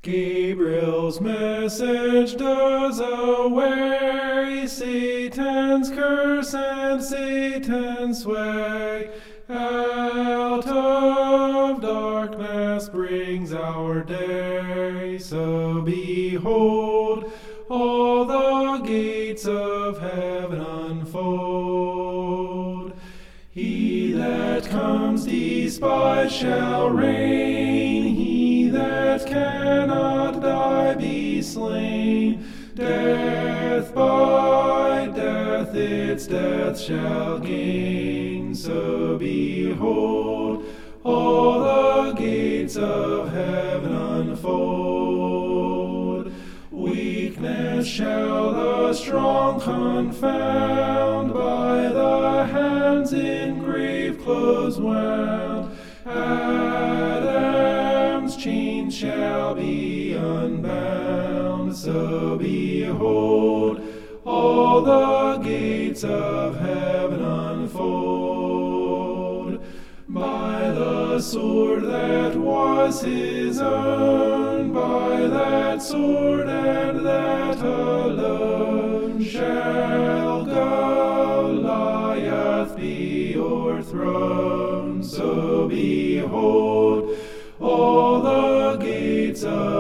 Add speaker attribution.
Speaker 1: Gabriel's message does away Satan's curse and Satan's sway. Out of darkness brings our day. So behold, all the gates of heaven unfold. He that comes despised shall reign. He that cannot die be slain. Death by death its death shall gain. So behold, all the gates of heaven unfold. Weakness shall the strong confound, by the hands in grave clothes wound. Adam's chains shall be unbound. So behold, all the gates of heaven unfold. By the sword that was his own, by that sword and that alone, shall Goliath be o'erthrown. So behold, all the gates of